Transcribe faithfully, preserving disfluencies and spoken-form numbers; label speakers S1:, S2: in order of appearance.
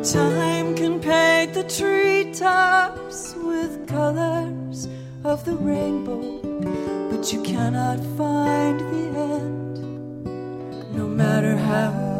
S1: Time can paint the treetops with colors of the rainbow, but you cannot find the end, no matter how